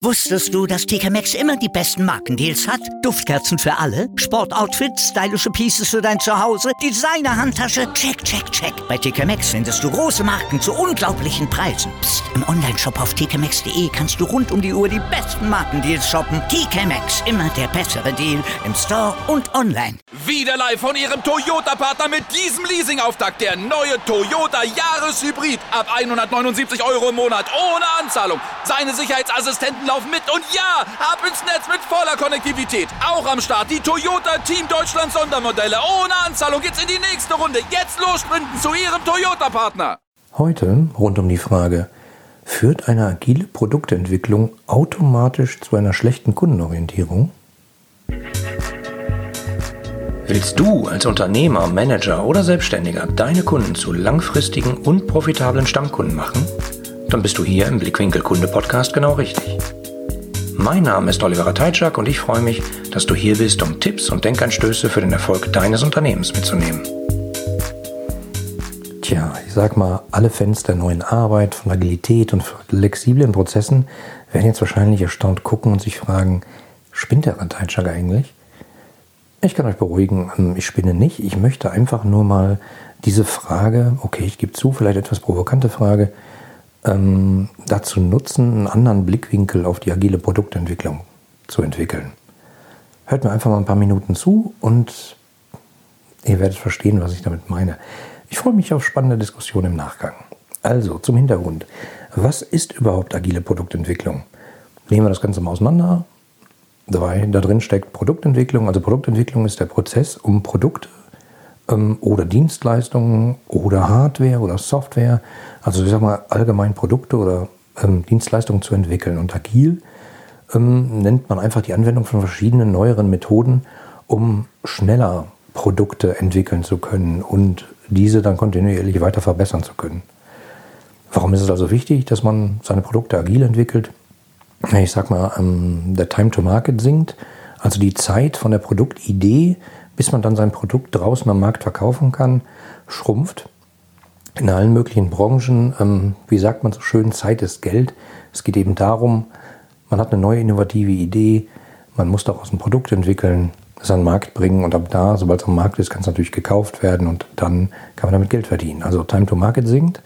Wusstest du, dass TK Maxx immer die besten Markendeals hat? Duftkerzen für alle, Sportoutfits, stylische Pieces für dein Zuhause, Designer-Handtasche, check, check, check. Bei TK Maxx findest du große Marken zu unglaublichen Preisen. Psst. Im Onlineshop auf tkmaxx.de kannst du rund um die Uhr die besten Markendeals shoppen. TK Maxx, immer der bessere Deal im Store und online. Wieder live von Ihrem Toyota-Partner mit diesem Leasing-Auftakt. Der neue Toyota Jahreshybrid. Ab 179 € im Monat. Ohne Anzahlung. Seine Sicherheitsassistenten laufen mit. Und ja, ab ins Netz mit voller Konnektivität. Auch am Start die Toyota Team Deutschland Sondermodelle. Ohne Anzahlung geht's in die nächste Runde. Jetzt los sprinten zu Ihrem Toyota-Partner. Heute rund um die Frage: Führt eine agile Produktentwicklung automatisch zu einer schlechten Kundenorientierung? Willst du als Unternehmer, Manager oder Selbstständiger deine Kunden zu langfristigen und profitablen Stammkunden machen? Dann bist du hier im Blickwinkel Kunde Podcast genau richtig. Mein Name ist Oliver Ratajczak und ich freue mich, dass du hier bist, um Tipps und Denkanstöße für den Erfolg deines Unternehmens mitzunehmen. Tja, ich sag mal, alle Fans der neuen Arbeit, von Agilität und flexiblen Prozessen werden jetzt wahrscheinlich erstaunt gucken und sich fragen: Spinnt der Ratajczak eigentlich? Ich kann euch beruhigen, ich spinne nicht. Ich möchte einfach nur mal diese Frage, okay, ich gebe zu, vielleicht etwas provokante Frage, dazu nutzen, einen anderen Blickwinkel auf die agile Produktentwicklung zu entwickeln. Hört mir einfach mal ein paar Minuten zu und ihr werdet verstehen, was ich damit meine. Ich freue mich auf spannende Diskussionen im Nachgang. Also, zum Hintergrund. Was ist überhaupt agile Produktentwicklung? Nehmen wir das Ganze mal auseinander. Da drin steckt Produktentwicklung. Also Produktentwicklung ist der Prozess, um Produkte oder Dienstleistungen oder Hardware oder Software, also ich sag mal allgemein Produkte oder Dienstleistungen zu entwickeln. Und agil nennt man einfach die Anwendung von verschiedenen neueren Methoden, um schneller Produkte entwickeln zu können und diese dann kontinuierlich weiter verbessern zu können. Warum ist es also wichtig, dass man seine Produkte agil entwickelt? Ich sag mal, der Time to Market sinkt, also die Zeit von der Produktidee, bis man dann sein Produkt draußen am Markt verkaufen kann, schrumpft. In allen möglichen Branchen, wie sagt man so schön, Zeit ist Geld. Es geht eben darum, man hat eine neue innovative Idee, man muss daraus ein Produkt entwickeln, es an den Markt bringen und ab da, sobald es am Markt ist, kann es natürlich gekauft werden und dann kann man damit Geld verdienen. Also Time to Market sinkt.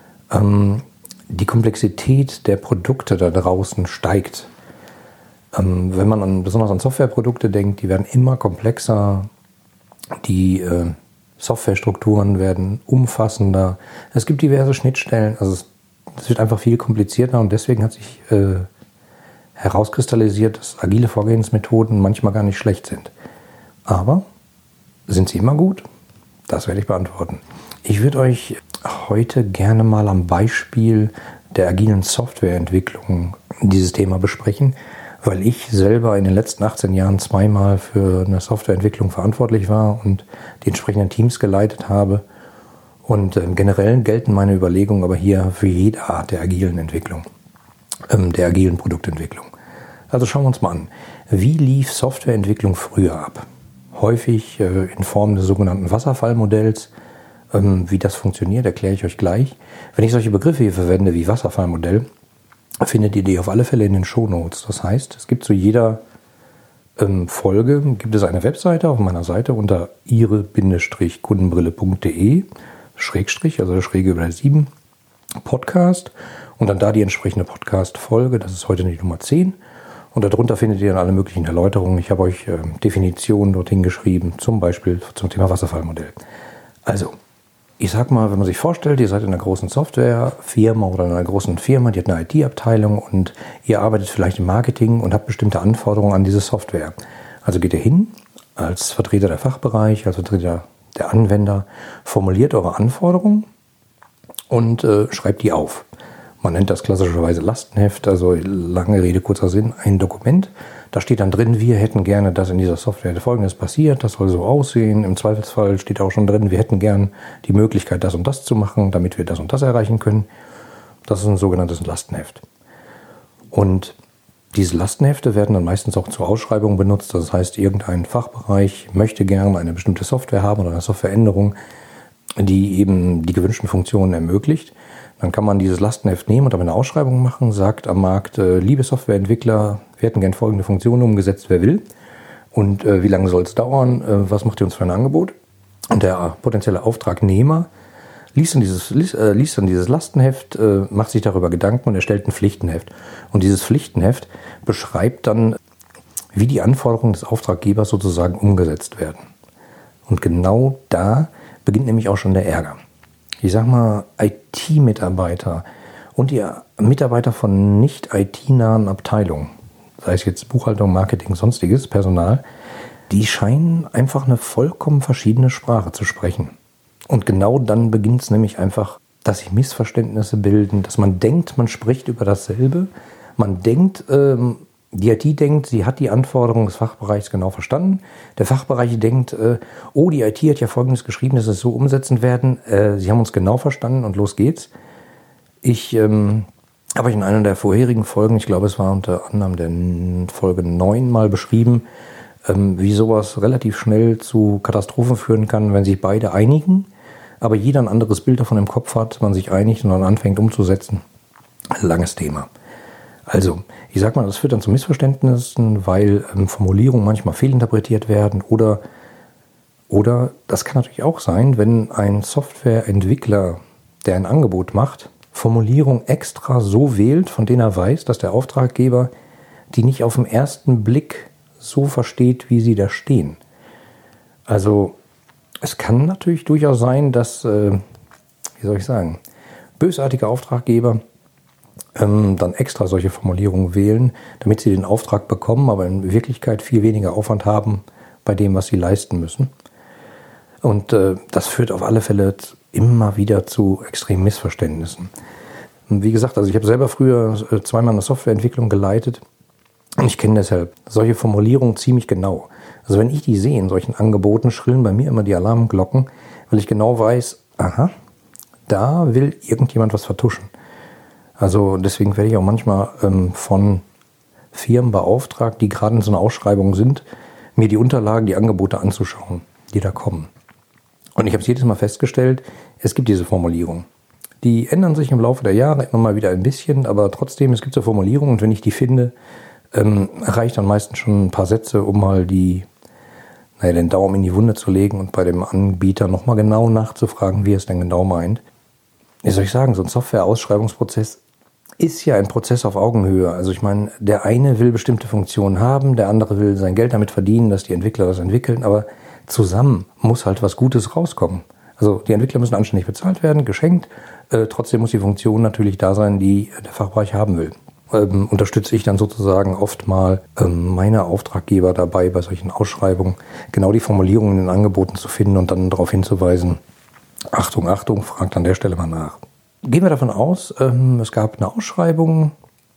Die Komplexität der Produkte da draußen steigt. Wenn man besonders an Softwareprodukte denkt, die werden immer komplexer, die Softwarestrukturen werden umfassender, es gibt diverse Schnittstellen, also es wird einfach viel komplizierter und deswegen hat sich herauskristallisiert, dass agile Vorgehensmethoden manchmal gar nicht schlecht sind. Aber sind sie immer gut? Das werde ich beantworten. Ich würde euch heute gerne mal am Beispiel der agilen Softwareentwicklung dieses Thema besprechen, weil ich selber in den letzten 18 Jahren zweimal für eine Softwareentwicklung verantwortlich war und die entsprechenden Teams geleitet habe. Und generell gelten meine Überlegungen aber hier für jede Art der agilen Entwicklung, der agilen Produktentwicklung. Also schauen wir uns mal an. Wie lief Softwareentwicklung früher ab? Häufig in Form des sogenannten Wasserfallmodells. Wie das funktioniert, erkläre ich euch gleich. Wenn ich solche Begriffe hier verwende wie Wasserfallmodell, findet ihr die auf alle Fälle in den Shownotes. Das heißt, es gibt zu jeder Folge gibt es eine Webseite auf meiner Seite unter ihre-kundenbrille.de Schrägstrich, also der Schräge über der 7 Podcast und dann da die entsprechende Podcast-Folge. Das ist heute die Nummer 10. Und darunter findet ihr dann alle möglichen Erläuterungen. Ich habe euch Definitionen dorthin geschrieben, zum Beispiel zum Thema Wasserfallmodell. Also, ich sag mal, wenn man sich vorstellt, ihr seid in einer großen Softwarefirma oder in einer großen Firma, die hat eine IT-Abteilung und ihr arbeitet vielleicht im Marketing und habt bestimmte Anforderungen an diese Software. Also geht ihr hin als Vertreter der Fachbereich, als Vertreter der Anwender, formuliert eure Anforderungen und schreibt die auf. Man nennt das klassischerweise Lastenheft, also lange Rede, kurzer Sinn, ein Dokument. Da steht dann drin, wir hätten gerne, dass in dieser Software Folgendes passiert, das soll so aussehen. Im Zweifelsfall steht auch schon drin, wir hätten gern die Möglichkeit, das und das zu machen, damit wir das und das erreichen können. Das ist ein sogenanntes Lastenheft. Und diese Lastenhefte werden dann meistens auch zur Ausschreibung benutzt. Das heißt, irgendein Fachbereich möchte gerne eine bestimmte Software haben oder eine Softwareänderung, die eben die gewünschten Funktionen ermöglicht. Dann kann man dieses Lastenheft nehmen und damit eine Ausschreibung machen, sagt am Markt, liebe Softwareentwickler, wir hätten gern folgende Funktionen umgesetzt, wer will. Und wie lange soll es dauern? Was macht ihr uns für ein Angebot? Und der potenzielle Auftragnehmer liest dann dieses Lastenheft, macht sich darüber Gedanken und erstellt ein Pflichtenheft. Und dieses Pflichtenheft beschreibt dann, wie die Anforderungen des Auftraggebers sozusagen umgesetzt werden. Und genau da beginnt nämlich auch schon der Ärger. Ich sag mal, IT-Mitarbeiter und die Mitarbeiter von nicht IT-nahen Abteilungen, sei es jetzt Buchhaltung, Marketing, sonstiges Personal, die scheinen einfach eine vollkommen verschiedene Sprache zu sprechen. Und genau dann beginnt es nämlich einfach, dass sich Missverständnisse bilden, dass man denkt, man spricht über dasselbe. Man denkt, die IT denkt, sie hat die Anforderungen des Fachbereichs genau verstanden. Der Fachbereich denkt, die IT hat ja Folgendes geschrieben, dass wir es so umsetzen werden. Sie haben uns genau verstanden und los geht's. Ich habe in einer der vorherigen Folgen, ich glaube es war unter anderem der Folge 9 mal beschrieben, wie sowas relativ schnell zu Katastrophen führen kann, wenn sich beide einigen, aber jeder ein anderes Bild davon im Kopf hat, man sich einigt und dann anfängt umzusetzen. Langes Thema. Also, ich sag mal, das führt dann zu Missverständnissen, weil Formulierungen manchmal fehlinterpretiert werden oder das kann natürlich auch sein, wenn ein Softwareentwickler, der ein Angebot macht, Formulierungen extra so wählt, von denen er weiß, dass der Auftraggeber die nicht auf den ersten Blick so versteht, wie sie da stehen. Also es kann natürlich durchaus sein, dass, bösartige Auftraggeber dann extra solche Formulierungen wählen, damit sie den Auftrag bekommen, aber in Wirklichkeit viel weniger Aufwand haben bei dem, was sie leisten müssen. Und das führt auf alle Fälle immer wieder zu extremen Missverständnissen. Und wie gesagt, also ich habe selber früher zweimal eine Softwareentwicklung geleitet und ich kenne deshalb solche Formulierungen ziemlich genau. Also wenn ich die sehe in solchen Angeboten, schrillen bei mir immer die Alarmglocken, weil ich genau weiß, aha, da will irgendjemand was vertuschen. Also deswegen werde ich auch manchmal von Firmen beauftragt, die gerade in so einer Ausschreibung sind, mir die Unterlagen, die Angebote anzuschauen, die da kommen. Und ich habe es jedes Mal festgestellt, es gibt diese Formulierungen. Die ändern sich im Laufe der Jahre immer mal wieder ein bisschen, aber trotzdem, es gibt so Formulierungen und wenn ich die finde, reicht dann meistens schon ein paar Sätze, um mal den Daumen in die Wunde zu legen und bei dem Anbieter nochmal genau nachzufragen, wie er es denn genau meint. Wie soll ich sagen, so ein Software-Ausschreibungsprozess ist ja ein Prozess auf Augenhöhe. Also ich meine, der eine will bestimmte Funktionen haben, der andere will sein Geld damit verdienen, dass die Entwickler das entwickeln, aber zusammen muss halt was Gutes rauskommen. Also die Entwickler müssen anständig bezahlt werden, geschenkt, trotzdem muss die Funktion natürlich da sein, die der Fachbereich haben will. Unterstütze ich dann sozusagen oft mal meine Auftraggeber dabei, bei solchen Ausschreibungen genau die Formulierungen in den Angeboten zu finden und dann darauf hinzuweisen, Achtung, Achtung, fragt an der Stelle mal nach. Gehen wir davon aus, es gab eine Ausschreibung,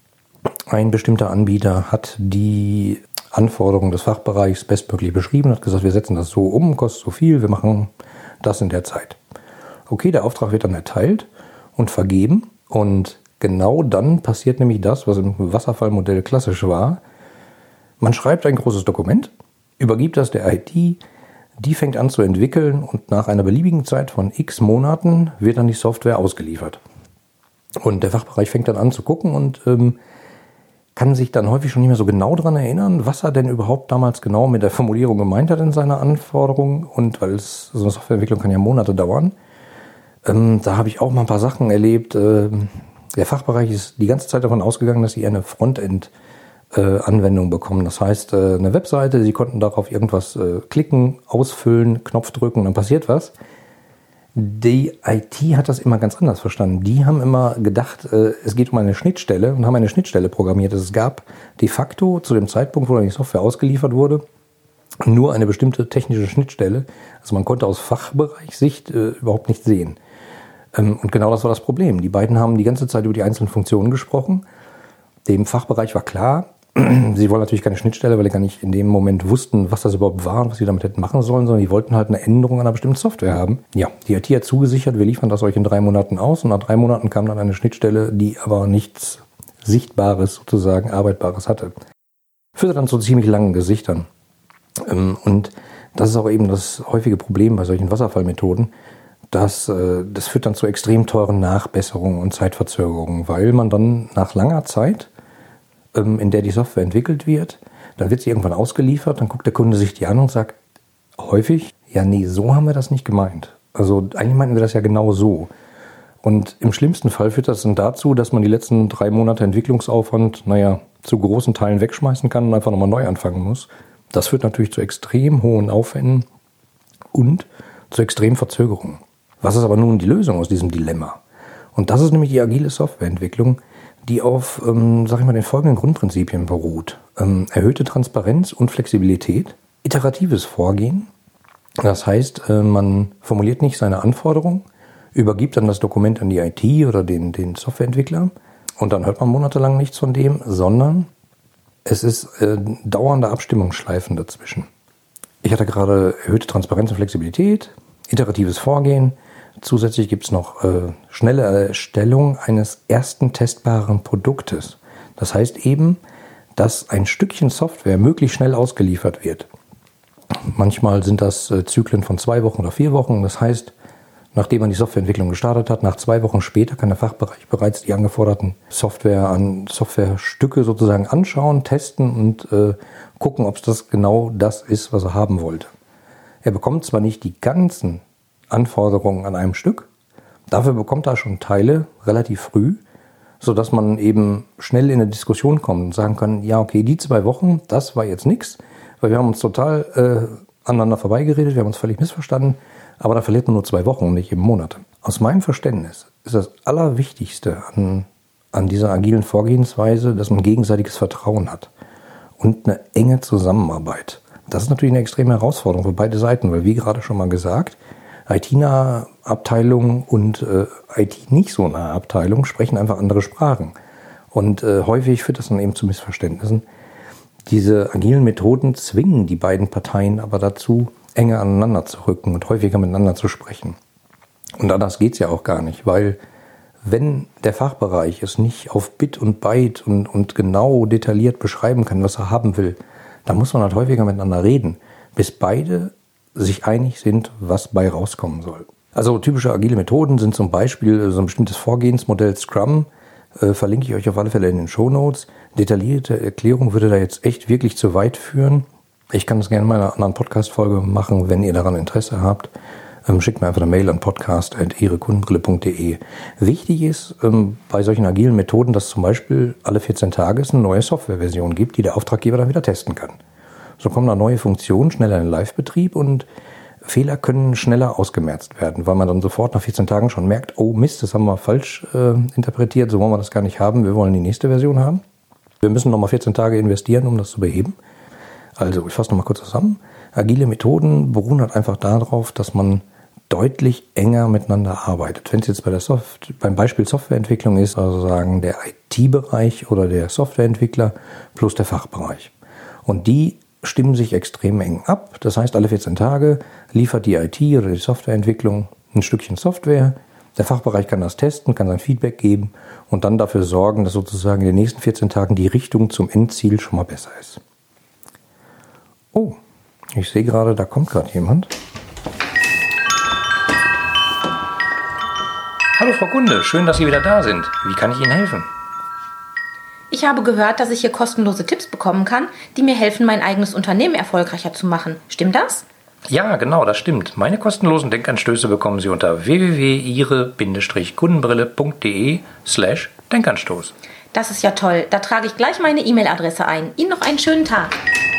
ein bestimmter Anbieter hat die Anforderungen des Fachbereichs bestmöglich beschrieben, hat gesagt, wir setzen das so um, kostet so viel, wir machen das in der Zeit. Okay, der Auftrag wird dann erteilt und vergeben und genau dann passiert nämlich das, was im Wasserfallmodell klassisch war. Man schreibt ein großes Dokument, übergibt das der IT, die fängt an zu entwickeln und nach einer beliebigen Zeit von x Monaten wird dann die Software ausgeliefert. Und der Fachbereich fängt dann an zu gucken und kann sich dann häufig schon nicht mehr so genau daran erinnern, was er denn überhaupt damals genau mit der Formulierung gemeint hat in seiner Anforderung. Und weil so eine Softwareentwicklung kann ja Monate dauern, da habe ich auch mal ein paar Sachen erlebt. Der Fachbereich ist die ganze Zeit davon ausgegangen, dass sie eine Frontend-Anwendung bekommen. Das heißt, eine Webseite, sie konnten darauf irgendwas klicken, ausfüllen, Knopf drücken, dann passiert was. Die IT hat das immer ganz anders verstanden. Die haben immer gedacht, es geht um eine Schnittstelle und haben eine Schnittstelle programmiert. Es gab de facto zu dem Zeitpunkt, wo dann die Software ausgeliefert wurde, nur eine bestimmte technische Schnittstelle. Also man konnte aus Fachbereichssicht überhaupt nicht sehen. Und genau das war das Problem. Die beiden haben die ganze Zeit über die einzelnen Funktionen gesprochen. Dem Fachbereich war klar, sie wollen natürlich keine Schnittstelle, weil sie gar nicht in dem Moment wussten, was das überhaupt war und was sie damit hätten machen sollen, sondern die wollten halt eine Änderung an einer bestimmten Software haben. Ja, die IT hat zugesichert, wir liefern das euch in 3 Monaten aus und nach 3 Monaten kam dann eine Schnittstelle, die aber nichts Sichtbares, sozusagen Arbeitbares hatte. Führte dann zu ziemlich langen Gesichtern. Und das ist auch eben das häufige Problem bei solchen Wasserfallmethoden, das führt dann zu extrem teuren Nachbesserungen und Zeitverzögerungen, weil man dann nach langer Zeit, in der die Software entwickelt wird, dann wird sie irgendwann ausgeliefert, dann guckt der Kunde sich die an und sagt häufig, ja nee, so haben wir das nicht gemeint. Also eigentlich meinten wir das ja genau so. Und im schlimmsten Fall führt das dann dazu, dass man die letzten 3 Monate Entwicklungsaufwand, zu großen Teilen wegschmeißen kann und einfach nochmal neu anfangen muss. Das führt natürlich zu extrem hohen Aufwänden und zu extremen Verzögerungen. Was ist aber nun die Lösung aus diesem Dilemma? Und das ist nämlich die agile Softwareentwicklung, die auf, den folgenden Grundprinzipien beruht. Erhöhte Transparenz und Flexibilität, iteratives Vorgehen. Das heißt, man formuliert nicht seine Anforderungen, übergibt dann das Dokument an die IT oder den Softwareentwickler und dann hört man monatelang nichts von dem, sondern es ist dauernde Abstimmungsschleifen dazwischen. Ich hatte gerade erhöhte Transparenz und Flexibilität, iteratives Vorgehen. Zusätzlich gibt es noch schnelle Erstellung eines ersten testbaren Produktes. Das heißt eben, dass ein Stückchen Software möglichst schnell ausgeliefert wird. Manchmal sind das Zyklen von 2 Wochen oder 4 Wochen. Das heißt, nachdem man die Softwareentwicklung gestartet hat, nach 2 Wochen später kann der Fachbereich bereits die angeforderten Softwarestücke sozusagen anschauen, testen und gucken, ob es das genau das ist, was er haben wollte. Er bekommt zwar nicht die ganzen Anforderungen an einem Stück, dafür bekommt er schon Teile relativ früh, sodass man eben schnell in eine Diskussion kommt und sagen kann, ja okay, die 2 Wochen, das war jetzt nichts, weil wir haben uns total aneinander vorbeigeredet, wir haben uns völlig missverstanden, aber da verliert man nur 2 Wochen und nicht eben Monate. Aus meinem Verständnis ist das Allerwichtigste an dieser agilen Vorgehensweise, dass man gegenseitiges Vertrauen hat und eine enge Zusammenarbeit. Das ist natürlich eine extreme Herausforderung für beide Seiten, weil wie gerade schon mal gesagt, IT-nahe Abteilungen und IT-nicht so nahe Abteilungen sprechen einfach andere Sprachen. Und häufig führt das dann eben zu Missverständnissen. Diese agilen Methoden zwingen die beiden Parteien aber dazu, enger aneinander zu rücken und häufiger miteinander zu sprechen. Und anders geht's ja auch gar nicht, weil wenn der Fachbereich es nicht auf Bit und Byte und genau detailliert beschreiben kann, was er haben will, dann muss man halt häufiger miteinander reden, bis beide sich einig sind, was bei rauskommen soll. Also typische agile Methoden sind zum Beispiel so ein bestimmtes Vorgehensmodell Scrum, verlinke ich euch auf alle Fälle in den Shownotes. Detaillierte Erklärung würde da jetzt echt wirklich zu weit führen. Ich kann das gerne in meiner anderen Podcast-Folge machen, wenn ihr daran Interesse habt. Schickt mir einfach eine Mail an podcast@ihrekundenbrille.de. Wichtig ist bei solchen agilen Methoden, dass zum Beispiel alle 14 Tage es eine neue Softwareversion gibt, die der Auftraggeber dann wieder testen kann. So kommen da neue Funktionen schneller in den Live-Betrieb und Fehler können schneller ausgemerzt werden, weil man dann sofort nach 14 Tagen schon merkt, oh Mist, das haben wir falsch interpretiert, so wollen wir das gar nicht haben, wir wollen die nächste Version haben. Wir müssen nochmal 14 Tage investieren, um das zu beheben. Also, ich fasse nochmal kurz zusammen. Agile Methoden beruhen halt einfach darauf, dass man deutlich enger miteinander arbeitet. Wenn es jetzt beim Beispiel Softwareentwicklung ist, also sagen der IT-Bereich oder der Softwareentwickler plus der Fachbereich. Und die stimmen sich extrem eng ab. Das heißt, alle 14 Tage liefert die IT oder die Softwareentwicklung ein Stückchen Software. Der Fachbereich kann das testen, kann sein Feedback geben und dann dafür sorgen, dass sozusagen in den nächsten 14 Tagen die Richtung zum Endziel schon mal besser ist. Oh, ich sehe gerade, da kommt gerade jemand. Hallo Frau Kunde, schön, dass Sie wieder da sind. Wie kann ich Ihnen helfen? Ich habe gehört, dass ich hier kostenlose Tipps bekommen kann, die mir helfen, mein eigenes Unternehmen erfolgreicher zu machen. Stimmt das? Ja, genau, das stimmt. Meine kostenlosen Denkanstöße bekommen Sie unter www.ihre-kundenbrille.de/Denkanstoß. Das ist ja toll. Da trage ich gleich meine E-Mail-Adresse ein. Ihnen noch einen schönen Tag.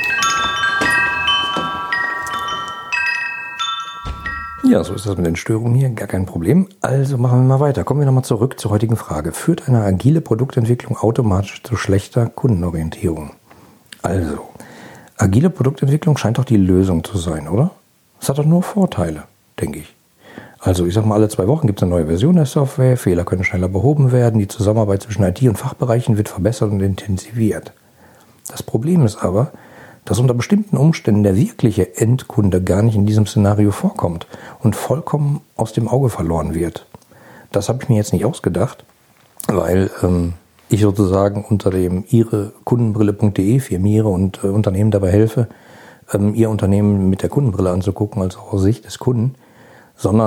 Ja, so ist das mit den Störungen hier, gar kein Problem. Also machen wir mal weiter. Kommen wir nochmal zurück zur heutigen Frage. Führt eine agile Produktentwicklung automatisch zu schlechter Kundenorientierung? Also, agile Produktentwicklung scheint doch die Lösung zu sein, oder? Es hat doch nur Vorteile, denke ich. Also ich sag mal, alle 2 Wochen gibt es eine neue Version der Software, Fehler können schneller behoben werden, die Zusammenarbeit zwischen IT und Fachbereichen wird verbessert und intensiviert. Das Problem ist aber, dass unter bestimmten Umständen der wirkliche Endkunde gar nicht in diesem Szenario vorkommt und vollkommen aus dem Auge verloren wird. Das habe ich mir jetzt nicht ausgedacht, weil ich sozusagen unter dem ihrekundenbrille.de Firmiere und Unternehmen dabei helfe, ihr Unternehmen mit der Kundenbrille anzugucken, also aus Sicht des Kunden, sondern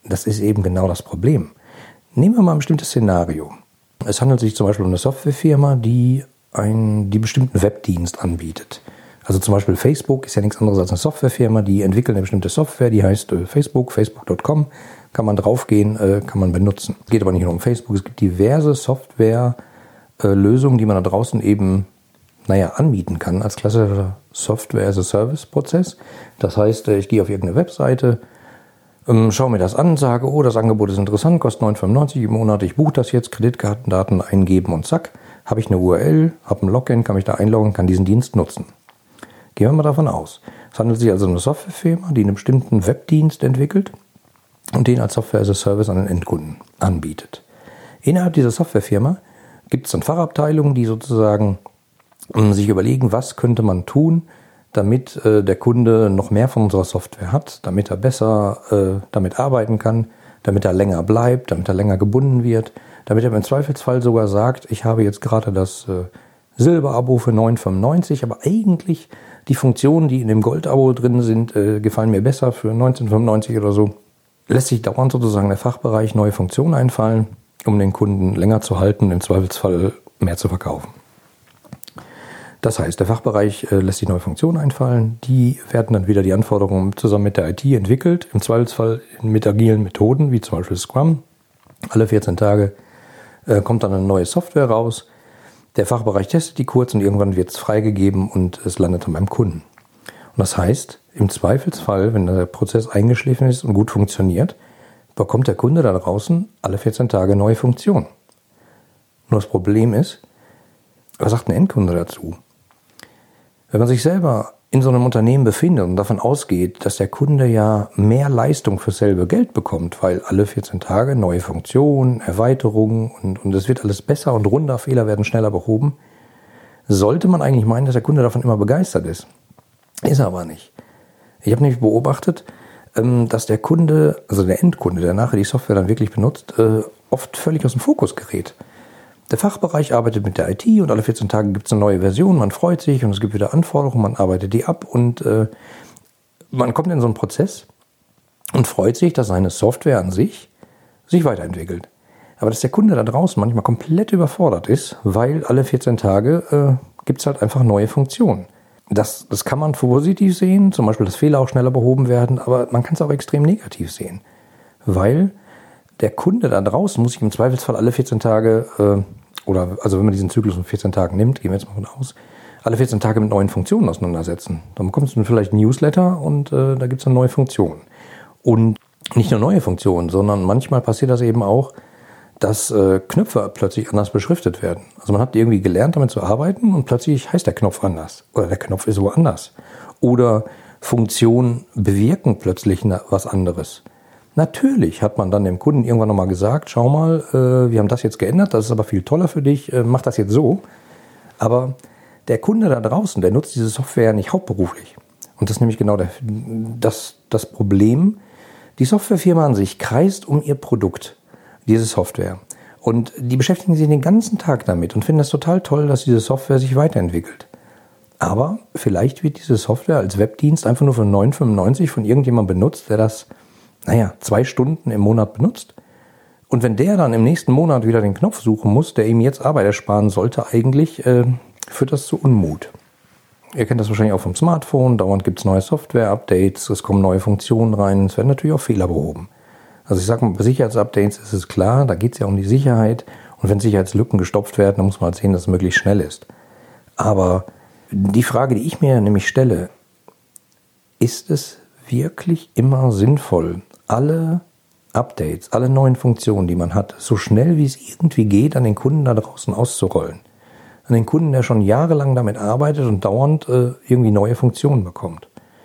das ist eben genau das Problem. Nehmen wir mal ein bestimmtes Szenario. Es handelt sich zum Beispiel um eine Softwarefirma, die bestimmten Webdienst anbietet. Also zum Beispiel Facebook ist ja nichts anderes als eine Softwarefirma, die entwickelt eine bestimmte Software, die heißt facebook.com, kann man draufgehen, kann man benutzen. Es geht aber nicht nur um Facebook, es gibt diverse Softwarelösungen, die man da draußen eben anbieten kann als klassischer Software-as-a-Service-Prozess. Das heißt, ich gehe auf irgendeine Webseite, schaue mir das an, sage, das Angebot ist interessant, kostet 9,95 im Monat, ich buche das jetzt, Kreditkartendaten eingeben und zack, habe ich eine URL, habe ein Login, kann mich da einloggen, kann diesen Dienst nutzen. Gehen wir mal davon aus. Es handelt sich also um eine Softwarefirma, die einen bestimmten Webdienst entwickelt und den als Software-as-a-Service an den Endkunden anbietet. Innerhalb dieser Softwarefirma gibt es dann Fachabteilungen, die sozusagen sich überlegen, was könnte man tun, damit der Kunde noch mehr von unserer Software hat, damit er besser damit arbeiten kann, damit er länger bleibt, damit er länger gebunden wird, damit er im Zweifelsfall sogar sagt, ich habe jetzt gerade das Silberabo für 9,95, aber eigentlich die Funktionen, die in dem Goldabo drin sind, gefallen mir besser für 19,95 oder so. Lässt sich dauernd sozusagen der Fachbereich neue Funktionen einfallen, um den Kunden länger zu halten, im Zweifelsfall mehr zu verkaufen. Das heißt, der Fachbereich lässt sich neue Funktionen einfallen, die werden dann wieder die Anforderungen zusammen mit der IT entwickelt, im Zweifelsfall mit agilen Methoden, wie zum Beispiel Scrum. Alle 14 Tage kommt dann eine neue Software raus, der Fachbereich testet die kurz und irgendwann wird es freigegeben und es landet dann beim Kunden. Und das heißt, im Zweifelsfall, wenn der Prozess eingeschliffen ist und gut funktioniert, bekommt der Kunde da draußen alle 14 Tage neue Funktionen. Nur das Problem ist, was sagt ein Endkunde dazu? Wenn man sich selber in so einem Unternehmen befindet und davon ausgeht, dass der Kunde ja mehr Leistung für dasselbe Geld bekommt, weil alle 14 Tage neue Funktionen, Erweiterungen und es wird alles besser und runder, Fehler werden schneller behoben, sollte man eigentlich meinen, dass der Kunde davon immer begeistert ist. Ist er aber nicht. Ich habe nämlich beobachtet, dass der Kunde, also der Endkunde, der nachher die Software dann wirklich benutzt, oft völlig aus dem Fokus gerät. Der Fachbereich arbeitet mit der IT und alle 14 Tage gibt es eine neue Version, man freut sich und es gibt wieder Anforderungen, man arbeitet die ab und man kommt in so einen Prozess und freut sich, dass seine Software an sich weiterentwickelt. Aber dass der Kunde da draußen manchmal komplett überfordert ist, weil alle 14 Tage gibt es halt einfach neue Funktionen. Das kann man positiv sehen, zum Beispiel, dass Fehler auch schneller behoben werden, aber man kann es auch extrem negativ sehen, weil der Kunde da draußen muss sich im Zweifelsfall alle 14 Tage, also wenn man diesen Zyklus von 14 Tagen nimmt, gehen wir jetzt mal von aus, alle 14 Tage mit neuen Funktionen auseinandersetzen. Dann bekommst du vielleicht ein Newsletter und da gibt es eine neue Funktion. Und nicht nur neue Funktionen, sondern manchmal passiert das eben auch, dass Knöpfe plötzlich anders beschriftet werden. Also man hat irgendwie gelernt, damit zu arbeiten und plötzlich heißt der Knopf anders. Oder der Knopf ist woanders. Oder Funktionen bewirken plötzlich was anderes. Natürlich hat man dann dem Kunden irgendwann nochmal gesagt, schau mal, wir haben das jetzt geändert, das ist aber viel toller für dich, mach das jetzt so. Aber der Kunde da draußen, der nutzt diese Software nicht hauptberuflich. Und das ist nämlich genau das Problem. Die Softwarefirma an sich kreist um ihr Produkt, diese Software. Und die beschäftigen sich den ganzen Tag damit und finden es total toll, dass diese Software sich weiterentwickelt. Aber vielleicht wird diese Software als Webdienst einfach nur für 9,95 von irgendjemandem benutzt, der das 2 Stunden im Monat benutzt. Und wenn der dann im nächsten Monat wieder den Knopf suchen muss, der ihm jetzt Arbeit ersparen sollte, eigentlich führt das zu Unmut. Ihr kennt das wahrscheinlich auch vom Smartphone, dauernd gibt es neue Software-Updates, es kommen neue Funktionen rein, es werden natürlich auch Fehler behoben. Also ich sage mal, bei Sicherheitsupdates ist es klar, da geht es ja um die Sicherheit und wenn Sicherheitslücken gestopft werden, dann muss man halt sehen, dass es möglichst schnell ist. Aber die Frage, die ich mir nämlich stelle, ist es wirklich immer sinnvoll, alle Updates, alle neuen Funktionen, die man hat, so schnell wie es irgendwie geht, an den Kunden da draußen auszurollen? An den Kunden, der schon jahrelang damit arbeitet und dauernd irgendwie neue Funktionen bekommt.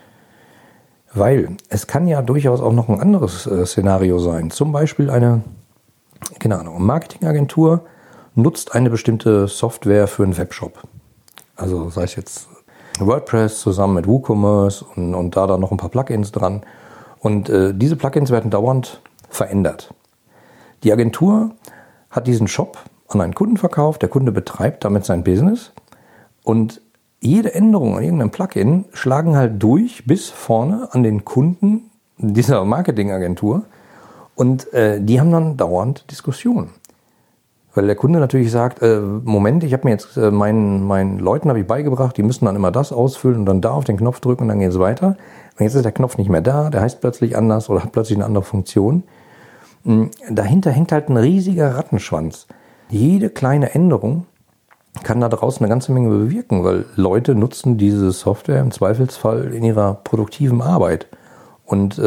Weil es kann ja durchaus auch noch ein anderes Szenario sein. Zum Beispiel eine Marketingagentur nutzt eine bestimmte Software für einen Webshop. Also sei es jetzt WordPress zusammen mit WooCommerce und da dann noch ein paar Plugins dran. Und diese Plugins werden dauernd verändert. Die Agentur hat diesen Shop an einen Kunden verkauft, der Kunde betreibt damit sein Business und jede Änderung an irgendeinem Plugin schlagen halt durch bis vorne an den Kunden dieser Marketingagentur Und die haben dann dauernd Diskussionen. Weil der Kunde natürlich sagt, Moment, ich habe mir jetzt meinen Leuten habe ich beigebracht, die müssen dann immer das ausfüllen und dann da auf den Knopf drücken und dann geht es weiter. Und jetzt ist der Knopf nicht mehr da, der heißt plötzlich anders oder hat plötzlich eine andere Funktion. Dahinter hängt halt ein riesiger Rattenschwanz. Jede kleineÄnderung kann da draußen eine ganze Menge bewirken, weil Leute nutzen diese Software im Zweifelsfall in ihrer produktiven Arbeit. Und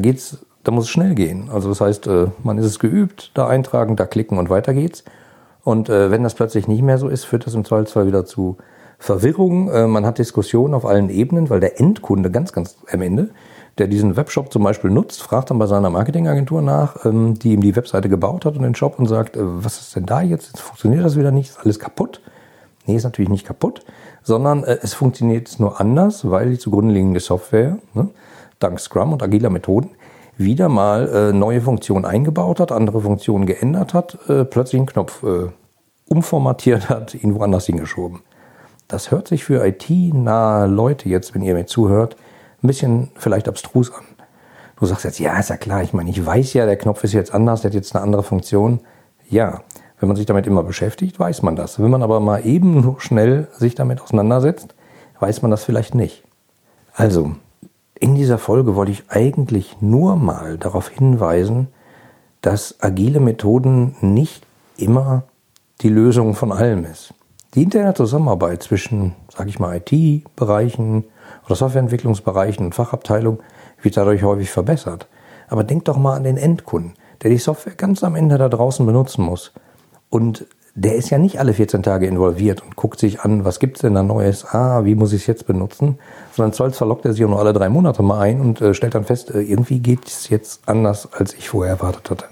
da muss es schnell gehen. Also das heißt, man ist es geübt, da eintragen, da klicken und weiter geht's. Und wenn das plötzlich nicht mehr so ist, führt das im Zweifelsfall wieder zu Verwirrung. Man hat Diskussionen auf allen Ebenen, weil der Endkunde ganz am Ende, der diesen Webshop zum Beispiel nutzt, fragt dann bei seiner Marketingagentur nach, die ihm die Webseite gebaut hat und den Shop und sagt, was ist denn da jetzt? Jetzt funktioniert das wieder nicht, ist alles kaputt? Nee, ist natürlich nicht kaputt, sondern es funktioniert nur anders, weil die zugrunde liegende Software, dank Scrum und agiler Methoden, wieder mal neue Funktionen eingebaut hat, andere Funktionen geändert hat, plötzlich einen Knopf umformatiert hat, ihn woanders hingeschoben. Das hört sich für IT-nahe Leute jetzt, wenn ihr mir zuhört, ein bisschen vielleicht abstrus an. Du sagst jetzt, ja, ist ja klar, ich meine, ich weiß ja, der Knopf ist jetzt anders, der hat jetzt eine andere Funktion. Ja, wenn man sich damit immer beschäftigt, weiß man das. Wenn man aber mal eben nur schnell sich damit auseinandersetzt, weiß man das vielleicht nicht. Also, in dieser Folge wollte ich eigentlich nur mal darauf hinweisen, dass agile Methoden nicht immer die Lösung von allem ist. Die interne Zusammenarbeit zwischen, sage ich mal, IT-Bereichen oder Softwareentwicklungsbereichen und Fachabteilungen wird dadurch häufig verbessert. Aber denk doch mal an den Endkunden, der die Software ganz am Ende da draußen benutzen muss. Und der ist ja nicht alle 14 Tage involviert und guckt sich an, was gibt's denn da Neues, wie muss ich es jetzt benutzen, sondern stolz verlockt er sich auch nur alle 3 Monate mal ein und stellt dann fest, irgendwie geht es jetzt anders, als ich vorher erwartet hatte.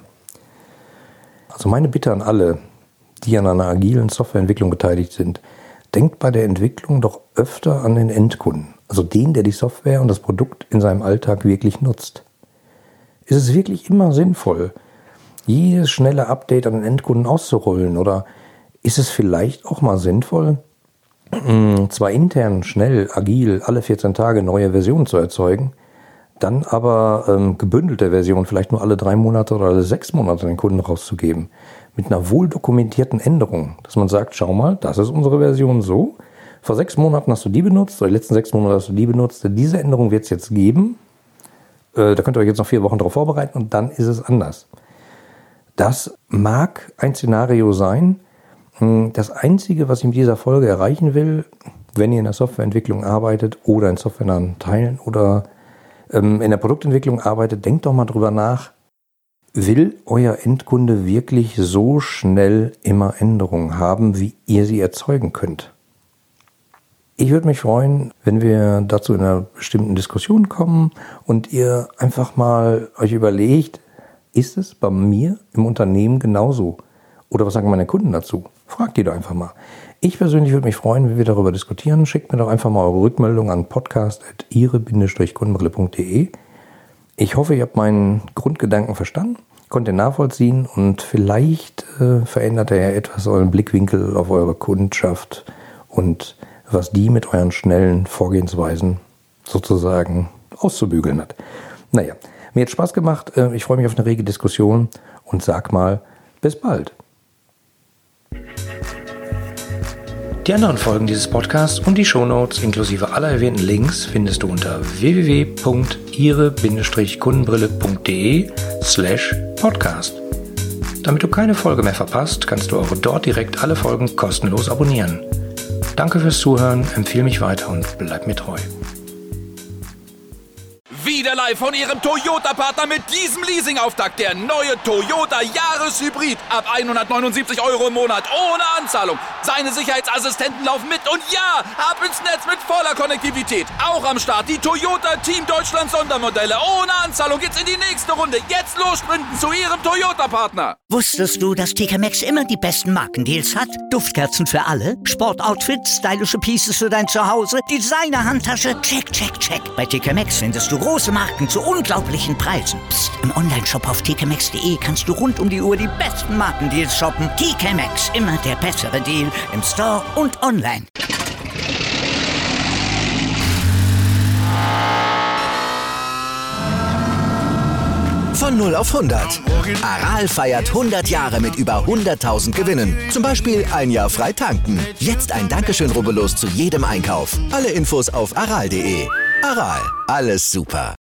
Also meine Bitte an alle, die an einer agilen Softwareentwicklung beteiligt sind, denkt bei der Entwicklung doch öfter an den Endkunden, also den, der die Software und das Produkt in seinem Alltag wirklich nutzt. Ist es wirklich immer sinnvoll, jedes schnelle Update an den Endkunden auszurollen? Oder ist es vielleicht auch mal sinnvoll, zwar intern schnell, agil, alle 14 Tage neue Versionen zu erzeugen, dann aber gebündelte Versionen vielleicht nur alle 3 Monate oder alle 6 Monate den Kunden rauszugeben? Mit einer wohl dokumentierten Änderung, dass man sagt, schau mal, das ist unsere Version so. Vor 6 Monaten hast du die benutzt, oder die letzten 6 Monate hast du die benutzt. Diese Änderung wird es jetzt geben. Da könnt ihr euch jetzt noch 4 Wochen darauf vorbereiten und dann ist es anders. Das mag ein Szenario sein. Das Einzige, was ich mit dieser Folge erreichen will, wenn ihr in der Softwareentwicklung arbeitet oder in softwarenahen Teilen oder in der Produktentwicklung arbeitet, denkt doch mal drüber nach, will euer Endkunde wirklich so schnell immer Änderungen haben, wie ihr sie erzeugen könnt? Ich würde mich freuen, wenn wir dazu in einer bestimmten Diskussion kommen und ihr einfach mal euch überlegt, ist es bei mir im Unternehmen genauso? Oder was sagen meine Kunden dazu? Fragt die doch einfach mal. Ich persönlich würde mich freuen, wenn wir darüber diskutieren. Schickt mir doch einfach mal eure Rückmeldung an podcast@ihre-kundenbrille.de. Ich hoffe, ihr habt meinen Grundgedanken verstanden, konntet ihr nachvollziehen und vielleicht verändert er etwas euren Blickwinkel auf eure Kundschaft und was die mit euren schnellen Vorgehensweisen sozusagen auszubügeln hat. Naja, mir hat Spaß gemacht. Ich freue mich auf eine rege Diskussion und sag mal, bis bald. Die anderen Folgen dieses Podcasts und die Shownotes inklusive aller erwähnten Links findest du unter www.ihre-kundenbrille.de/podcast. Damit du keine Folge mehr verpasst, kannst du auch dort direkt alle Folgen kostenlos abonnieren. Danke fürs Zuhören, empfehle mich weiter und bleib mir treu. Wieder live von Ihrem Toyota-Partner mit diesem Leasing-Auftakt. Der neue Toyota Jahreshybrid. Ab 179 € im Monat. Ohne Anzahlung. Seine Sicherheitsassistenten laufen mit. Und ja, ab ins Netz mit voller Konnektivität. Auch am Start die Toyota Team Deutschland Sondermodelle. Ohne Anzahlung geht's in die nächste Runde. Jetzt los sprinten zu Ihrem Toyota-Partner. Wusstest du, dass TK Maxx immer die besten Markendeals hat? Duftkerzen für alle, Sportoutfits, stylische Pieces für dein Zuhause, Designer-Handtasche, check, check, check. Bei TK Maxx findest du große Marken zu unglaublichen Preisen. Psst. Im Onlineshop auf tkmaxx.de kannst du rund um die Uhr die besten Markendeals shoppen. TK Maxx, immer der bessere Deal im Store und online. Von Von 0 auf 100. Aral feiert 100 Jahre mit über 100.000 Gewinnen. Zum Beispiel ein Jahr frei tanken. Jetzt ein Dankeschön, rubbellos zu jedem Einkauf. Alle Infos auf aral.de. Aral, alles super.